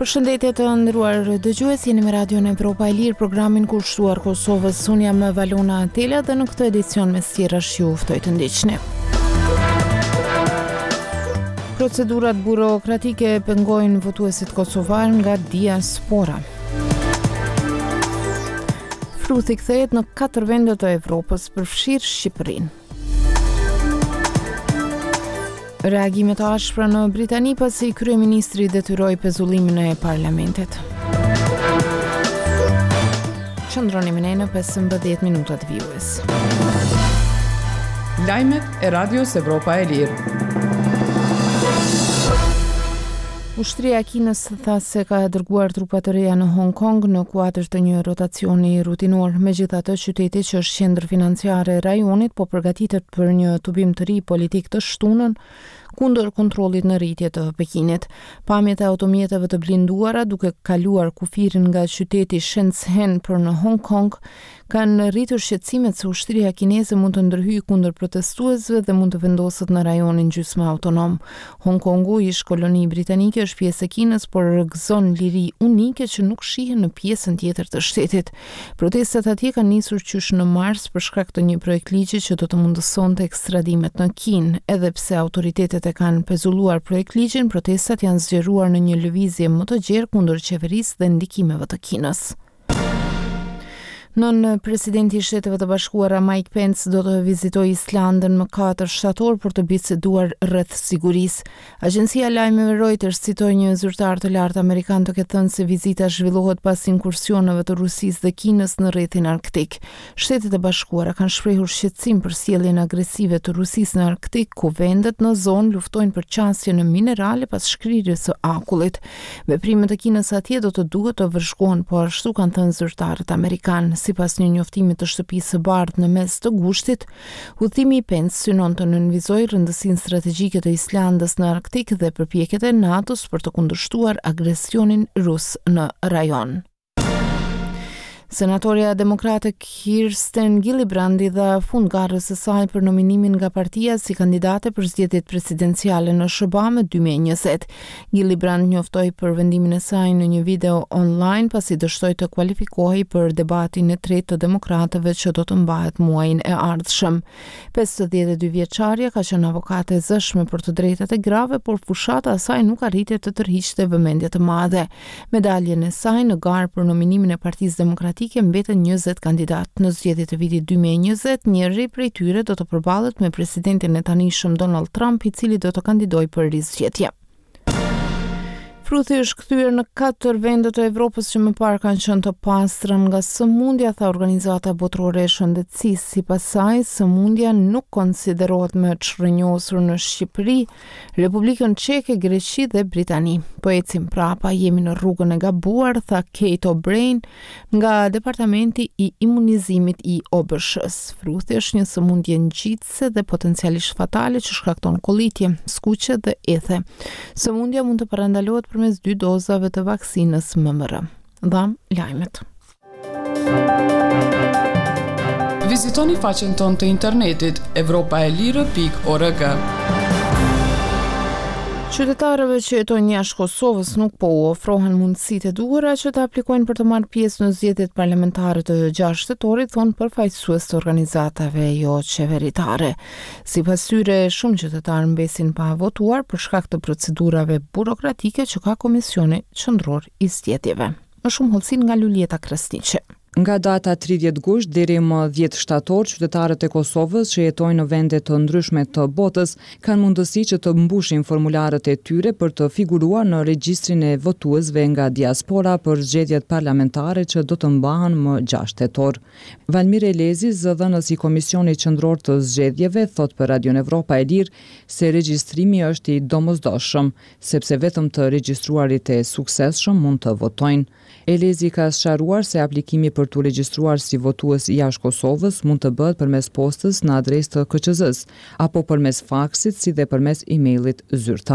Përshëndetje të nderuar dëgjues, jeni me Radion Evropa e Lirë, programin kushtuar Kosovës. Unë jam Valona Atela dhe në këtë edicion me sqirash ju ftoj të ndiqni. Procedurat burokratike pengojnë votuesit kosovar nga diaspora. Fruthi kthehet në 4 vende të Evropës, përfshirë Shqipërinë. Reagimet të ashpra në Britani pasi kryeministri detyroi pezullimin e parlamentit. Qëndroni me ne në 15 minutat vijues. Lajmet e Radios Evropa e Lirë. Ushtria e Kinës tha se ka dërguar trupa të reja në Hong Kong në kuadër të një rotacioni rutinor. Megjithatë, qyteti që është qendër financiare e rajonit po përgatitet për një tubim të ri politik të shtunën kundër kontrollit në rritje të Pekinit. Pamjet e automjeteve të blinduara duke kaluar kufirin nga qyteti Shenzhen për në Hong Kong kanë rritur shqetësimet se ushtria kineze mund të ndërhyjë kundër protestuesve dhe mund të vendoset në rajonin gjysmë autonom. Hong Kongu, ish koloni britanike, është pjesë e Kinës, por gëzon liri unike që nuk shihen në pjesën tjetër të shtetit. Protestat atje kanë nisur qysh në mars për shkak të një projekt ligji që do të mundësonte ekstradimet në Kinë. Edhe pse autoritetet e kanë pezulluar projekt ligjin, protestat janë zgjeruar në një lëvizje më të gjerë kundër qeverisë dhe ndikimeve të Kinës. Nën presidenti i Shteteve të Bashkuara Mike Pence do të vizitojë Islandën më 4 shtator për të biseduar rreth sigurisë. Agjencia lajmeve Reuters citoi një zyrtar të lartë amerikan të ketë thënë se vizita zhvillohet pas inkursioneve të Rusisë dhe Kinës në rrethin arktik. Shtetet e Bashkuara kanë shprehur shqetësim për sjelljen agresive të Rusisë në Arktik, ku vendet në zonë luftojnë për qasjen e minerale pas shkrirjes së akullit. Veprimet e Kinës atje do të duhet të vëzhgohen, po ashtu kanë thënë zyrtarët amerikanë. Sipas një njoftimit të Shtëpisë së Bardhë në mes të gushtit, udhimi i Pence synon të nënvizojë rëndësinë strategjike të Islandës në Arktik dhe përpjekjet e NATO-s për të kundërshtuar agresionin rus në rajon. Senatorja demokrate Kirsten Gillibrandi dha fund garës së saj për nominimin nga partia si kandidate për zgjedhjet presidenciale në SBA 2020. Gillibrand njoftoi për vendimin e saj në një video online pasi dështoi të kualifikohej për debatin e tretë të demokratëve që do të mbahet muajin e ardhshëm. 52 vjeçaria ka qenë avokate e zëshme për të drejtat e grave, por fushata e saj nuk arriti të tërhiqte vëmendje të madhe. Medaljen e saj në garë për nominimin e Partisë Demokratike mbeten 20 kandidat. Në zgjedhjet e vitit 2020, njëri prej tyre do të përballet me presidentin e tanishëm Donald Trump, i cili do të kandidojë për rizgjedhje. Fruthi është kthyer në 4 vende të Evropës që më parë kanë qenë të pastra nga sëmundja, tha Organizata Botërore e Shëndetësisë. Sipas saj, sëmundja nuk konsiderohet më e çrrënjosur në Shqipëri, Republikën Çeke, Greqi dhe Britani. Po ecim prapa, jemi në rrugën e gabuar, tha Kate O'Brien nga Departamenti i Imunizimit i OBSH-s. Fruthi është një sëmundje ngjitëse dhe potencialisht fatale që shkakton kollitje, skuqe dhe ethe. Sëmundja mund të parandalohet përmes 2 dozave të vaksinës MMR. Dham lajmet. Vizitoni faqen tonë të internetit europaelire.org. Qytetarëve që jetojnë jashtë Kosovës nuk po u ofrohen mundësitë e duhura që të aplikojnë për të marrë pjesë në zgjedhjet parlamentare të 6 shtetorit, thonë përfaqësues të organizatave jo qeveritare. Sipas tyre, shumë qytetarë mbesin pa votuar për shkak të procedurave burokratike që ka Komisioni Qendror i Zgjedhjeve. Më shumë hollësi nga Lulieta Krasniqi. Nga data 30 gusht deri më 10 shtator, qytetarët e Kosovës që jetojnë në vende të ndryshme të botës kanë mundësi që të mbushin formularët e tyre për të figuruar në regjistrin e votuesve nga diaspora për zgjedhjet parlamentare që do të mbahen më 6 shtator. Valmir Elezi, zëdhënës i Komisionit Qendror të Zgjedhjeve, thot për Radion Evropa e Lirë se regjistrimi është i domosdoshëm, sepse vetëm të regjistruarit e suksesshëm mund të votojnë. Elezi ka sqaruar se aplikimi për të regjistruar si votues jashtë Kosovës mund të bëhet përmes postës në adresë të KQZ-s apo përmes faksit si dhe përmes emailit zyrtar.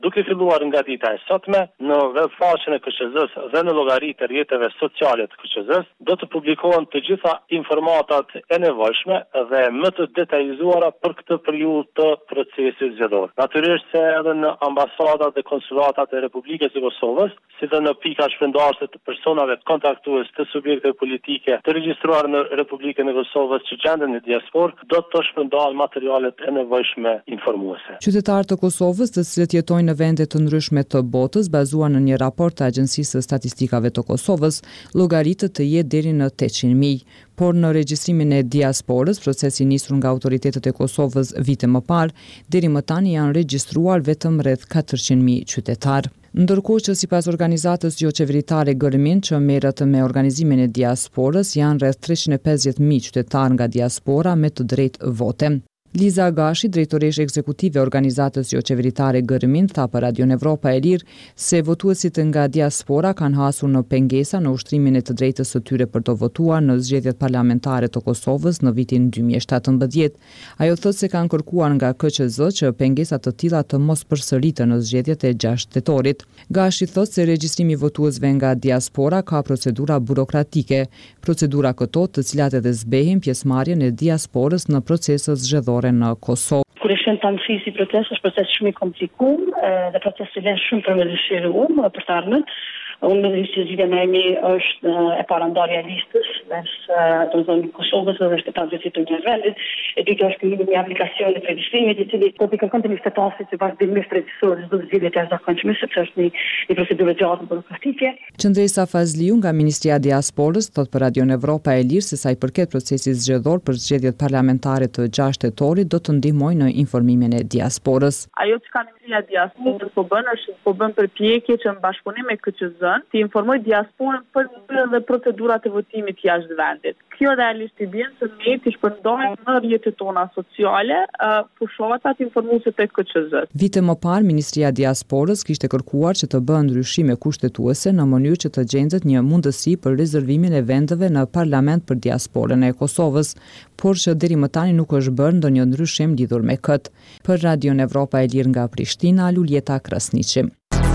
Duke filluar nga dita e sotme, në webfaqen e KQZ-s dhe në llogaritë e rrjeteve sociale të KQZ-s, do të publikohen të gjitha informatat e nevojshme dhe më të detajzuara për këtë periudhë të procesit zgjedhor. Natyrisht se edhe në ambasadat dhe konsulatat e Republikës së Kosovës, si dhe në pika shpërndarëse të personave kontraktues të subjekteve politike të regjistruar në Republikën e Kosovës që gjenden në diasporë, do të shpërndahen materialet e nevojshme informuese. Qytetarë të Kosovës, të cilët jetojnë në vende të ndryshme të botës, bazuar në një raport të Agjencisë së Statistikave të Kosovës, llogaritet të jetë deri në 800.000. Por në regjistrimin e diasporës, procesi nisur nga autoritetet e Kosovës vite më parë, deri më tani janë regjistruar vetëm rreth 400.000 qytetarë. Ndërkohë që sipas organizatës jo qeveritare Gërmin që merret me organizimin e diasporës, janë rreth 350.000 qytetarë nga diaspora me të drejtë vote. Liza Agashi, drejtoresh ekzekutive e organizatës jo qeveritare Gërmin, tha për Radion Evropa e Lirë se votuesit nga diaspora kanë hasur në pengesa në ushtrimin e të drejtës së tyre për të votuar në zgjedhjet parlamentare të Kosovës në vitin 2017. Ajo thotë se kanë kërkuar nga KQZ që pengesa të tilla të mos përsëriten në zgjedhjet e 6 tetorit. Gashi thotë se regjistrimi i votuesve nga diaspora ka procedura burokratike, procedura këto të cilat edhe zbehin pjesëmarrjen e diasporës në proceset zgjedhore në Kosovë. Kur e shën tanë si proces, është proces shumë i komplikuar dhe proces që vjen shumë për me dëshiruar për të ardhmen. Unë me dhënë që zgjidhja më e mirë është e parandarja e listës mes domethënë Kosovës dhe shtetëtarëve të një vendit. E dyta është krijimi i një aplikacioni të regjistrimit i cili do të kërkon të shtetasit që vazhdimisht regjistrohet çdo zgjidhje të jashtëzakonshme, sepse është një procedurë gjatë burokratike. Qëndresa Fazliu nga Ministria e Diasporës thot për Radion Evropa e Lirë se sa i përket procesit zgjedhor për zgjedhjet parlamentare të 6 tetorit do të ndihmojë në informimin e diasporës. Ajo që ka Ministria e Diasporës po bën përpjekje që në bashkëpunim me KQZ të informoj diasporën për dhe procedurat e votimit jashtë vendit. Kjo realisht i bën se ne të shpërndajmë në rrjetet tona sociale fushatat informuese tek KQZ. Vite më parë, Ministria e Diasporës kishte kërkuar që të bëhen ndryshime kushtetuese në mënyrë që të gjendet një mundësi për rezervimin e vendeve në parlament për diasporën e Kosovës, por që deri më tani nuk është bërë ndonjë ndryshim lidhur me këtë. Për Radion Evropa e Lirë nga Prishtina, Luljeta Krasniqi.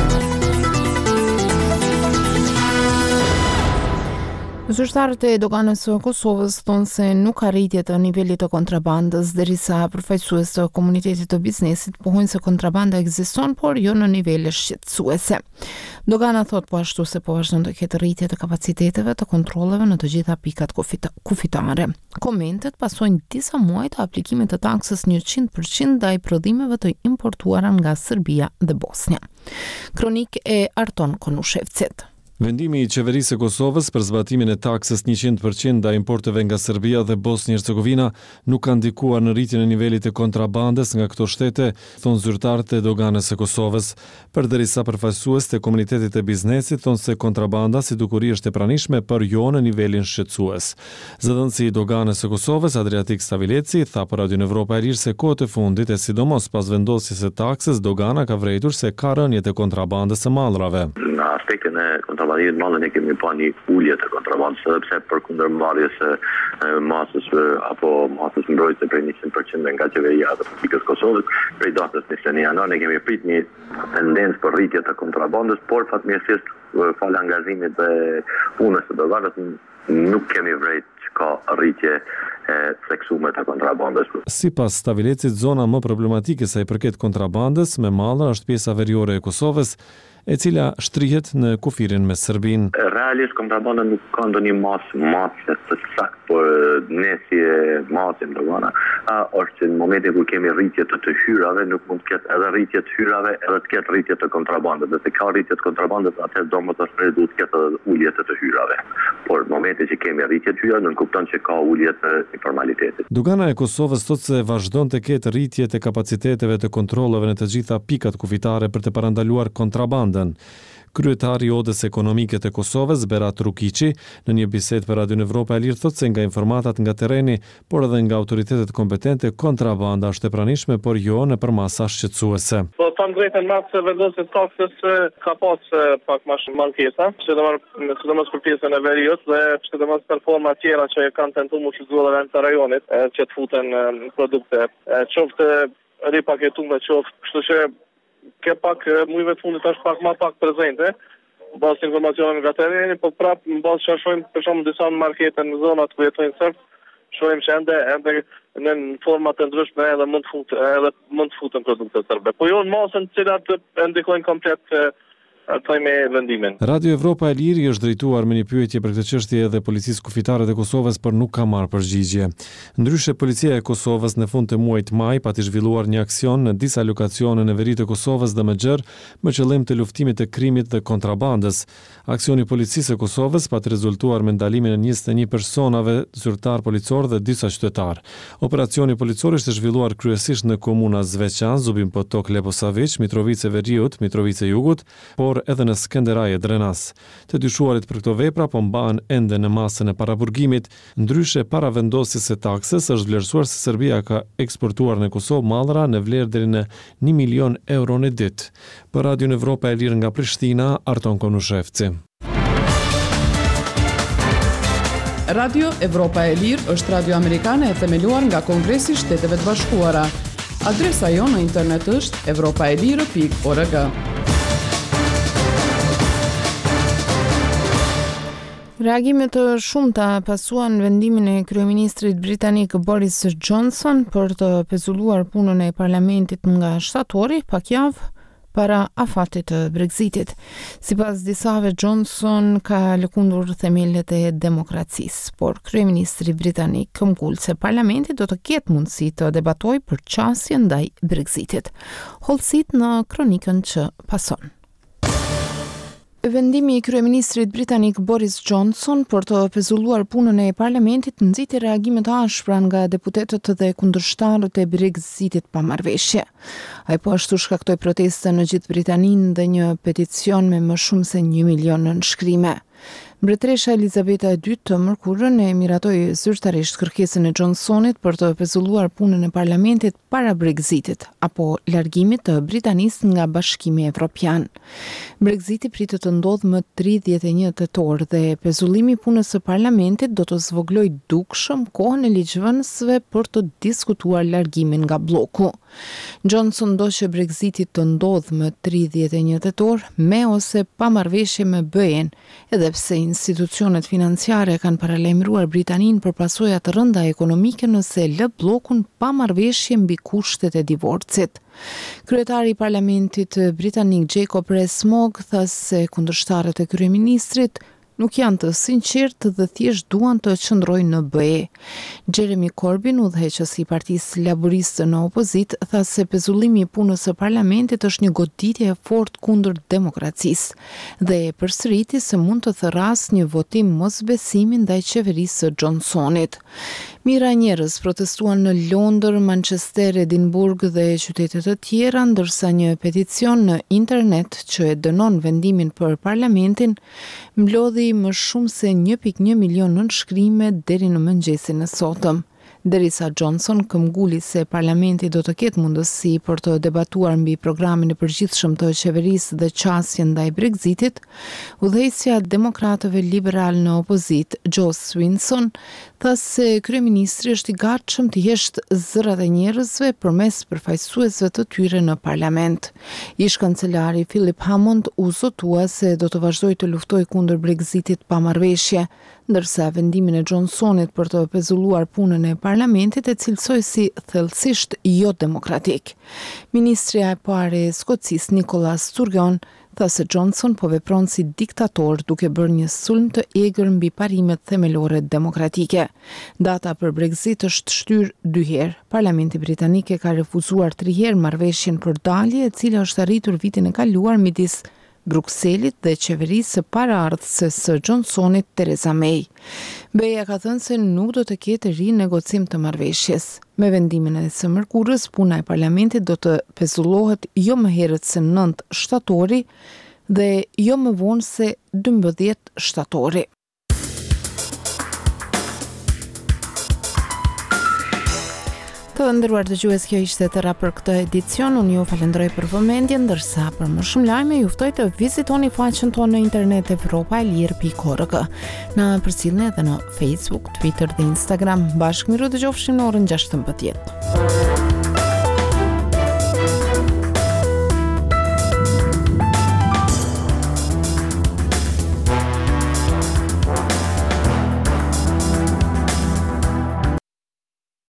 Zyrtarët e doganës së Kosovës thonë se nuk ka rritje të nivelit të kontrabandës, derisa përfaqësues të komunitetit të biznesit pohojnë se kontrabanda ekziston, por jo në nivele shqetësuese. Dogana thot po ashtu se po vazhdon të ketë rritje të kapaciteteve të kontrolleve në të gjitha pikat kufitare. Komentet pasojnë disa muaj të aplikimit të taksës 100% ndaj prodhimeve të importuara nga Serbia dhe Bosnia. Kronik e Arton Konushevcit. Vendimi i qeverisë së Kosovës për zbatimin e taksës 100% ndaj importeve nga Serbia dhe Bosnjë-Hercegovina nuk ka ndikuar në rritjen e nivelit të kontrabandës nga këto shtete, thonë zyrtarët e doganës së Kosovës. Përderisa përfaqësues të komunitetit të biznesit thonë se kontrabanda si dukuri është e pranishme, por jo në nivelin shqetësues. Zëdhënësi i doganës së Kosovës, Adriatik Stavileci, tha për Radion Evropa e Lirë se kohët e fundit e sidomos pas vendosjes së taksës, dogana ka vërejtur se ka rënje të kontrabandës së mallrave. Në aspektin e kontrabandisë mallë ne kemi pa një ulje të kontrabandës, sepse përkundër marrjes së masës apo masës mbrojtëse prej 100% nga qeveria e Republikës Kosovës, prej datës 21 janar ne kemi prit një tendencë për rritje të kontrabandës, por fatmirësisht fal angazhimit dhe punës së doganës nuk kemi vrejt që ka rritje theksuar të kontrabandës. Sipas Stavilecit, zona më problematike sa i përket kontrabandës me mallra është pjesa veriore e Kosovës, e cila shtrihet në kufirin me Serbinë. Realisht kontrabanda nuk ka ndonjë masë të saktë, por ne si masë ndonjëna është që në momentin kur kemi rritje të hyrave, nuk mund të ketë edhe rritje të hyrave, edhe të ketë rritje të kontrabandës. Nëse ka rritje të kontrabandës, atëherë domosdoshmërisht duhet të ketë edhe ulje të hyrave. Por në momentin që kemi rritje të hyrave, nuk kupton që ka ulje të informalitetit. Dogana e Kosovës thotë se vazhdon të ketë rritje të kapaciteteve të kontrolleve në të gjitha pikat kufitare për të parandaluar kontrabandën. Kryetari i Odës Ekonomike të Kosovës, Berat Rukiqi, në një bisedë për Radion Evropa e Lirë thotë se nga informatat nga terreni, por edhe nga autoritetet kompetente, kontrabanda është e pranishme, por jo në përmasa shqetësuese. Po tam drejtën mas se vendosjes taksës ka pas pak më shumë mankesa, sidomos për pjesën e veriut dhe sidomos për forma tjera që kanë tentuar të shfrytëzojnë vend të rajonit, që të futen produkte, qoftë ripaketuar, qoftë, kështu që ke pak mujeve të fundit është pak më pak prezente. Bazë informacioneve nga tereni, po prapë në bazë që shohim për shembull disa markete në zonat ku jetojnë serb, shohim që ende në forma të ndryshme edhe mund të futen produkte serbe. Po jo në masën të cilat e ndikojnë komplet me vendimin. Radio Evropa e Lirë është drejtuar me një pyetje për këtë çështje edhe policisë kufitare të Kosovës, por nuk ka marrë përgjigje. Ndryshe, policia e Kosovës në fund të muajit maj pati zhvilluar një aksion në disa lokacione në veri të Kosovës dhe Mexher me qëllim të luftimit të krimit dhe kontrabandës. Aksioni i policisë së Kosovës pati rezultuar me ndalimin e 21 personave, zyrtar policor dhe disa qytetar. Operacioni policor ishte zhvilluar kryesisht në komuna Zveçan, Zubin Potok, Leposavić, Mitrovica e Veriut, Mitrovica e Jugut, por edhe në Skenderaj e Drenas. Të dyshuarit për këto vepra po mbahen ende në masën e paraburgimit. Ndryshe, para vendosjes së taksës është vlerësuar se Serbia ka eksportuar në Kosovë mallra në vlerë deri në 1 milion euro në ditë. Për Radio Evropa e Lirë nga Prishtina, Arton Konushevci. Radio Evropa e Lirë është radio amerikane e themeluar nga Kongresi i Shteteve të Bashkuara. Adresa jonë në internet është europaelire.org. Reagimet të shumta pasuan vendimin e kryeministrit britanik Boris Johnson për të pezulluar punën e parlamentit nga shtatori pak javë para afatit të Brexitit. Sipas disave, Johnson ka lëkundur themelët e demokracisë, por kryeministri britanik këmbgul se parlamenti do të ketë mundësi të debatojë për qasjen ndaj Brexitit. Hollësit në kronikën që pason. Vendimi i kryeministrit britanik Boris Johnson për të pezulluar punën e parlamentit nxiti reagime të ashpra nga deputetët dhe kundërshtarët e Brexitit pa marrëveshje. Ai po ashtu shkaktoi protesta në gjithë Britaninë dhe një peticion me më shumë se 1 milion nënshkrime. Mbretëresha Elizabeta II të mërkurën e miratoi zyrtarisht kërkesën e Johnsonit për të pezulluar punën e parlamentit para Brexitit apo largimit të Britanisë nga Bashkimi Evropian. Brexiti pritet të ndodhë më 31 tetor dhe pezullimi i punës së parlamentit do të zvoglojë dukshëm kohën e ligjvënësve për të diskutuar largimin nga bloku. Johnson do që Brexiti të ndodhë më 31 tetor me ose pa marrëveshje me BE-n, edhe pse institucionet financiare kanë paralajmëruar Britaninë për pasojë të rënda ekonomike nëse lë bllokun pa marrëveshje mbi kushtet e divorcit. Kryetari i parlamentit britanik Jacob Rees-Mogg tha se kundërshtarët e kryeministrit nuk janë të sinqertë dhe thjesht duan të qëndrojnë në BE. Jeremy Corbyn, udhëheqësi i Partisë Laboriste në opozit, tha se pezullimi i punës së parlamentit është një goditje e fortë kundër demokracisë dhe e përsëriti se mund të thërrasë një votim mosbesimi ndaj qeverisë së Johnsonit. Mira njerëz protestuan në Londër, Manchester, Edinburgh dhe qytete të tjera, ndërsa një peticion në internet që e dënon vendimin për parlamentin mblodhi më shumë se 1.1 milion nënshkrime deri në mëngjesin e sotëm. Derisa Johnson këmbguli se parlamenti do të ketë mundësi për të debatuar mbi programin e përgjithshëm të qeverisë dhe qasjen ndaj Brexitit, udhëheqësja e demokratëve liberal në opozit, Jo Swinson, tha se kryeministri është i gatshëm të jeshtë zërat e njerëzve përmes përfaqësuesve të tyre në parlament. Ish-kancelari Philip Hammond u zotua se do të vazhdojë të luftojë kundër Brexitit pa marrëveshje, ndërsa vendimin e Johnsonit për të pezulluar punën e parlamentit e cilësoi si thellësisht jo demokratik. Ministrja e parë e Skocisë Nicola Sturgeon tha se Johnson po vepron si diktator duke bërë një sulm të egër mbi parimet themelore demokratike. Data për Brexit është shtyrë 2 herë. Parlamenti britanik e ka refuzuar 3 herë marrëveshjen për dalje, e cila është arritur vitin e kaluar midis Brukselit dhe qeverisë së paraardhëse së Johnsonit, Theresa May. BE-ja ka thënë se nuk do të ketë rinegocim të marrëveshjes. Me vendimin e së mërkurës, puna e parlamentit do të pezullohet jo më herët se 9 shtatori dhe jo më vonë se 12 shtatori. Të nderuar dëgjues, kjo ishte tëra për këtë edicion. Unë ju falenderoj për vëmendjen, ndërsa për më shumë lajme ju ftoj të vizitoni faqen tonë në internet europaelir.org. Na përcjellni edhe në Facebook, Twitter dhe Instagram. Bashkë miru dëgjofshim në orën 16.